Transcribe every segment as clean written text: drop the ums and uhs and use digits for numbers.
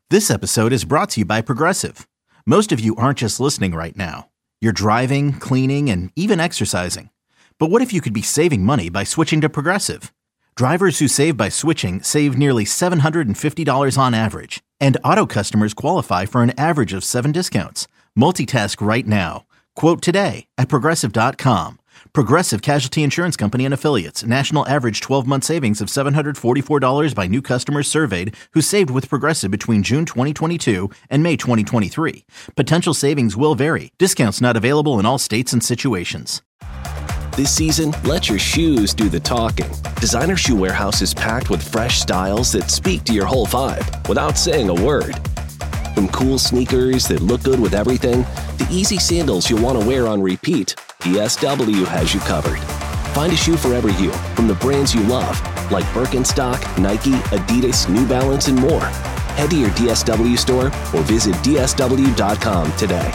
This episode is brought to you by Progressive. Most of you aren't just listening right now. You're driving, cleaning, and even exercising. But what if you could be saving money by switching to Progressive? Drivers who save by switching save nearly $750 on average. And auto customers qualify for an average of 7 discounts. Multitask right now. Quote today at Progressive.com. Progressive Casualty Insurance Company and Affiliates. National average 12-month savings of $744 by new customers surveyed who saved with Progressive between June 2022 and May 2023. Potential savings will vary. Discounts not available in all states and situations. This season, let your shoes do the talking. Designer Shoe Warehouse is packed with fresh styles that speak to your whole vibe without saying a word. From cool sneakers that look good with everything, to easy sandals you'll want to wear on repeat, DSW has you covered. Find a shoe for every you, from the brands you love, like Birkenstock, Nike, Adidas, New Balance, and more. Head to your DSW store or visit DSW.com today.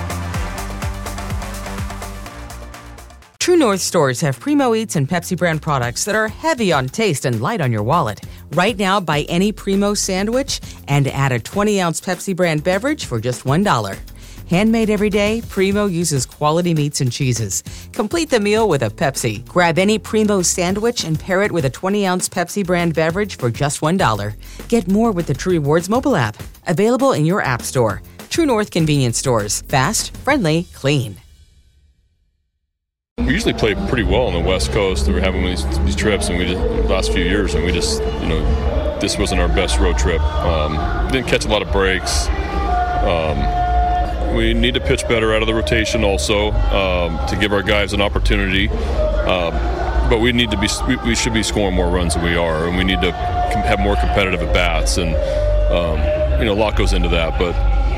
True North stores have Primo Eats and Pepsi brand products that are heavy on taste and light on your wallet. Right now, buy any Primo sandwich and add a 20-ounce Pepsi brand beverage for just $1. Handmade every day, Primo uses quality meats and cheeses. Complete the meal with a Pepsi. Grab any Primo sandwich and pair it with a 20-ounce Pepsi brand beverage for just $1. Get more with the True Rewards mobile app. Available in your app store. True North convenience stores. Fast, friendly, clean. We usually play pretty well on the West Coast. We're having these trips, and the last few years, and this wasn't our best road trip. Didn't catch a lot of breaks. We need to pitch better out of the rotation also to give our guys an opportunity. But we should be scoring more runs than we are, and we need to have more competitive at bats. And a lot goes into that, but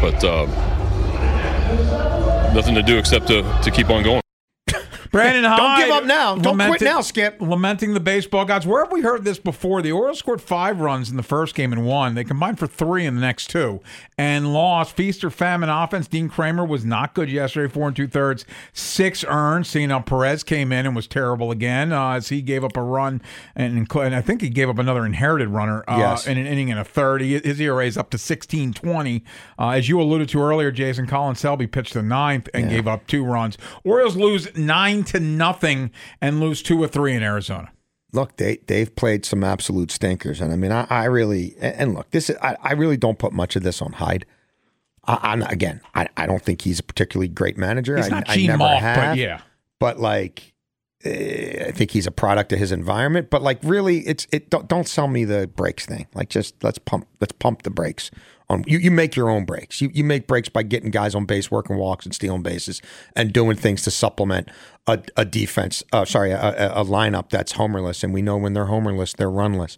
nothing to do except to keep on going. Brandon Hyde. Don't give up now. Don't quit now, Skip. Lamenting the baseball gods. Where have we heard this before? The Orioles scored 5 runs in the first game and won. They combined for 3 in the next 2 and lost. Feast or famine offense. Dean Kramer was not good yesterday, 4 2/3, 6 earned. Seeing Perez came in and was terrible again as he gave up a run, and I think he gave up another inherited runner in an inning and a third. His ERA is up to 16.20. As you alluded to earlier, Jason, Colin Selby pitched the 9th and gave up 2 runs. Orioles lose 9-0 and lose 2 or 3 in Arizona. Look, they've played some absolute stinkers, and I mean, I really don't put much of this on Hyde. I don't think he's a particularly great manager. He's not Gene Mauch, but yeah. But like, I think he's a product of his environment. But like, really, don't sell me the brakes thing. Like, just let's pump the brakes. You make your own breaks. You make breaks by getting guys on base, working walks and stealing bases, and doing things to supplement a defense. A lineup that's homerless, and we know when they're homerless, they're runless.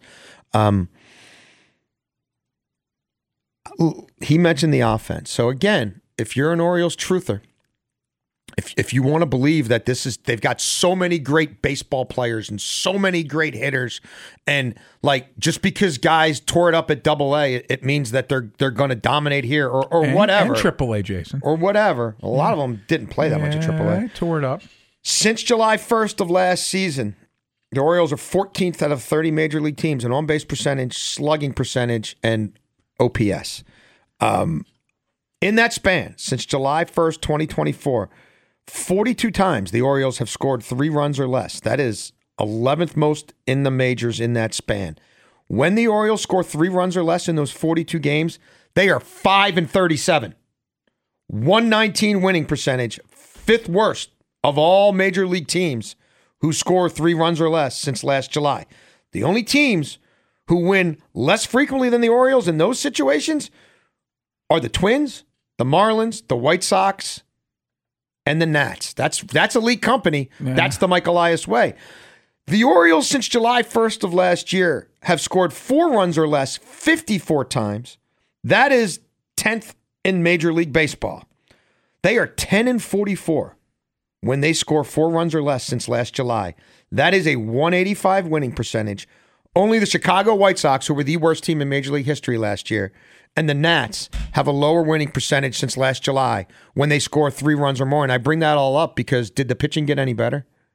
He mentioned the offense. So again, if you're an Orioles truther, if you want to believe that they've got so many great baseball players and so many great hitters, and like just because guys tore it up at AA, it means that they're going to dominate here or whatever. And AAA, Jason. Or whatever. A lot of them didn't play that much at AAA. Tore it up. Since July 1st of last season, the Orioles are 14th out of 30 major league teams in on-base percentage, slugging percentage, and OPS. In that span, since July 1st, 2024, 42 times the Orioles have scored 3 runs or less. That is 11th most in the majors in that span. When the Orioles score 3 runs or less in those 42 games, they are 5-37. 119 winning percentage, 5th worst of all major league teams who score 3 runs or less since last July. The only teams who win less frequently than the Orioles in those situations are the Twins, the Marlins, the White Sox, and the Nats. That's elite company. Yeah. That's the Mike Elias way. The Orioles, since July 1st of last year, have scored 4 runs or less 54 times. That is 10th in Major League Baseball. They are 10-44 when they score 4 runs or less since last July. That is a 185 winning percentage. Only the Chicago White Sox, who were the worst team in Major League history last year, and the Nats have a lower winning percentage since last July when they score 3 runs or more. And I bring that all up because did the pitching get any better?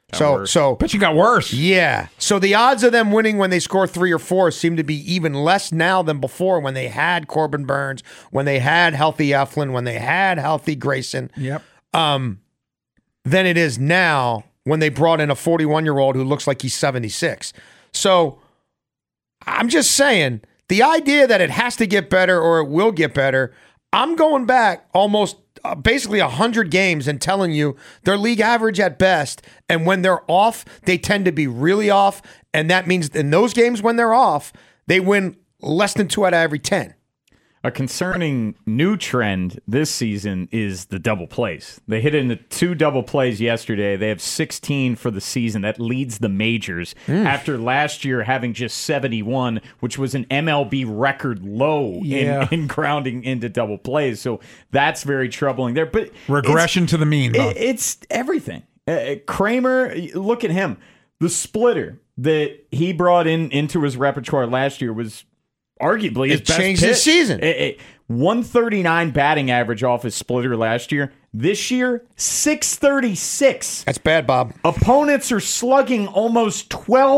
So pitching got worse. Yeah. So the odds of them winning when they score 3 or 4 seem to be even less now than before, when they had Corbin Burns, when they had healthy Eflin, when they had healthy Grayson. Yep. Than it is now when they brought in a 41-year-old who looks like he's 76. So I'm just saying, the idea that it has to get better or it will get better, I'm going back almost basically 100 games and telling you they're league average at best. And when they're off, they tend to be really off. And that means in those games when they're off, they win less than 2 out of every 10. A concerning new trend this season is the double plays. They hit into 2 double plays yesterday. They have 16 for the season. That leads the majors after last year having just 71, which was an MLB record low in grounding into double plays. So that's very troubling there. But regression to the mean, Bob. It's everything. Kramer, look at him. The splitter that he brought into his repertoire last year was arguably his best changed pitch. his season. 139 batting average off his splitter last year. This year, 636. That's bad, Bob. Opponents are slugging almost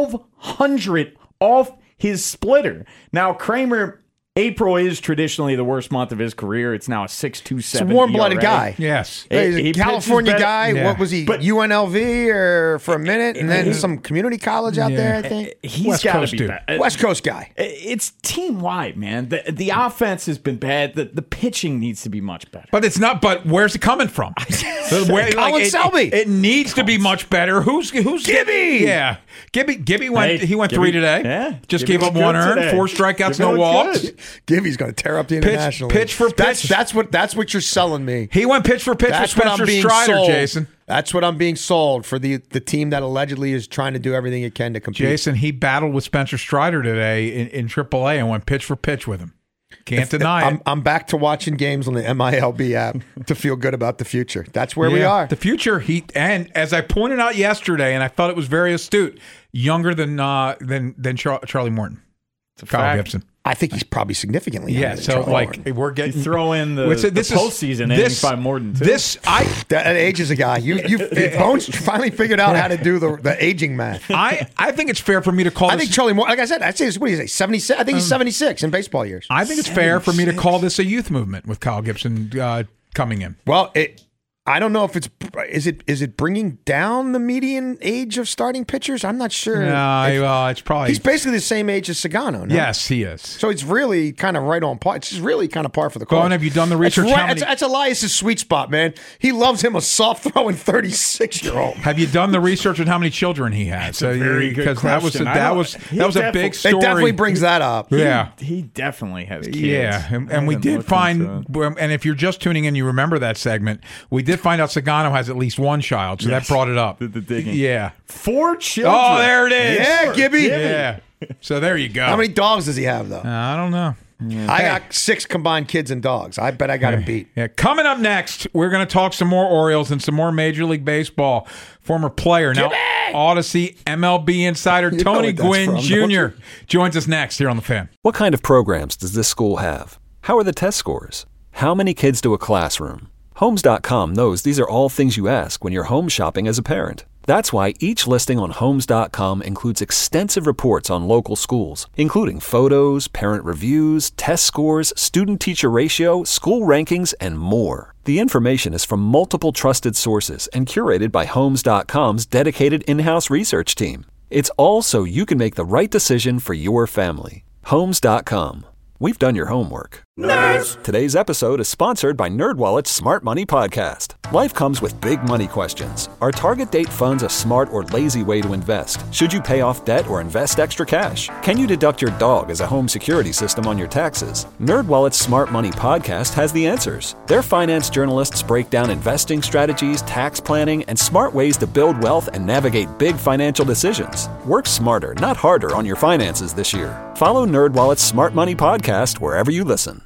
1,200 off his splitter. Now, Kramer, April is traditionally the worst month of his career. It's now a 6.27. It's a warm-blooded ERA. guy. Yes. He's a California guy. Yeah. What was he? UNLV or for a minute, and then some community college out there, I think. He's got to be dude. bad. West Coast guy. It's team-wide, man. The offense has been bad. The pitching needs to be much better. But it's not. But where's it coming from? Colin Selby. It needs to be much better. Who's Gibby? Yeah, Gibby went. He went 3 today. Yeah, just Gibby gave up was 1 good earned, today. 4 strikeouts, Gibby no was walks. good. Gibby's going to tear up the international. Pitch for pitch. That's what you're selling me. He went pitch for pitch That's with what I'm Spencer being Strider, sold. Jason. That's what I'm being sold for the team that allegedly is trying to do everything it can to compete. Jason, he battled with Spencer Strider today in AAA and went pitch for pitch with him. Can't deny it. I'm back to watching games on the MILB app to feel good about the future. That's where we are. The future, and as I pointed out yesterday, and I thought it was very astute, younger than Charlie Morton. Kyle Gibson. I think he's probably significantly younger than so Charlie like Morton. we're getting You throw in the postseason innings by Morton too. That ages a guy. You Bones finally figured out how to do the aging math. I think it's fair for me to call. I think Charlie Morton, like I said, what do you say, 76? I think he's 76 in baseball years. I think it's fair for me to call this a youth movement with Kyle Gibson coming in. Well, I don't know if is it bringing down the median age of starting pitchers? I'm not sure. No, it's probably he's basically the same age as Sagano. No? Yes, he is. So it's really kind of right on par. It's really kind of par for the course. Colin, have you done the research? That's Elias's sweet spot, man. He loves him a soft throwing 36-year-old. Have you done the research on how many children he has? That's a very good question. that was a big story. It definitely brings that up. Yeah, he definitely has kids. Yeah, and we did find, and if you're just tuning in, you remember that segment. We did find out Sagano has at least 1 child, so that brought it up. The digging. Yeah. 4 children. Oh, there it is. Yeah, Gibby. Yeah. So there you go. How many dogs does he have, though? I don't know. I got 6 combined kids and dogs. I bet I got him beat. Yeah. Coming up next, we're going to talk some more Orioles and some more Major League Baseball. Former player, now Odyssey MLB insider Tony Gwynn Jr. joins us next here on The Fan. What kind of programs does this school have? How are the test scores? How many kids do a classroom? Homes.com knows these are all things you ask when you're home shopping as a parent. That's why each listing on Homes.com includes extensive reports on local schools, including photos, parent reviews, test scores, student-teacher ratio, school rankings, and more. The information is from multiple trusted sources and curated by Homes.com's dedicated in-house research team. It's all so you can make the right decision for your family. Homes.com. We've done your homework. Nerds! Today's episode is sponsored by NerdWallet's Smart Money Podcast. Life comes with big money questions. Are target date funds a smart or lazy way to invest? Should you pay off debt or invest extra cash? Can you deduct your dog as a home security system on your taxes? NerdWallet's Smart Money Podcast has the answers. Their finance journalists break down investing strategies, tax planning, and smart ways to build wealth and navigate big financial decisions. Work smarter, not harder on your finances this year. Follow NerdWallet's Smart Money Podcast wherever you listen.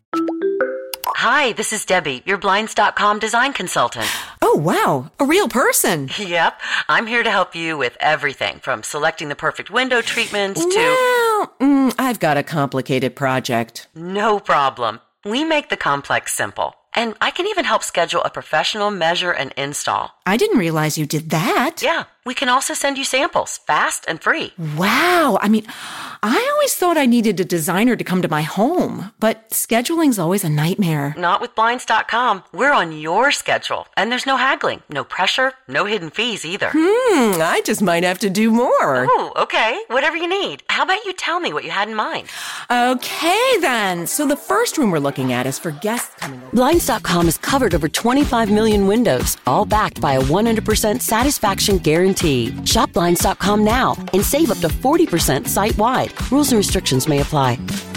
Hi, this is Debbie, your Blinds.com design consultant. Oh, wow. A real person. Yep. I'm here to help you with everything from selecting the perfect window treatments to... Well, I've got a complicated project. No problem. We make the complex simple. And I can even help schedule a professional measure and install. I didn't realize you did that. Yeah, we can also send you samples, fast and free. Wow. I mean, I always thought I needed a designer to come to my home, but scheduling's always a nightmare. Not with Blinds.com. We're on your schedule, and there's no haggling, no pressure, no hidden fees either. I just might have to do more. Oh, okay. Whatever you need. How about you tell me what you had in mind? Okay, then. So the first room we're looking at is for guests coming over. Blinds.com has covered over 25 million windows, all backed by a 100% satisfaction guarantee. Shop Blinds.com now and save up to 40% site-wide. Rules and restrictions may apply.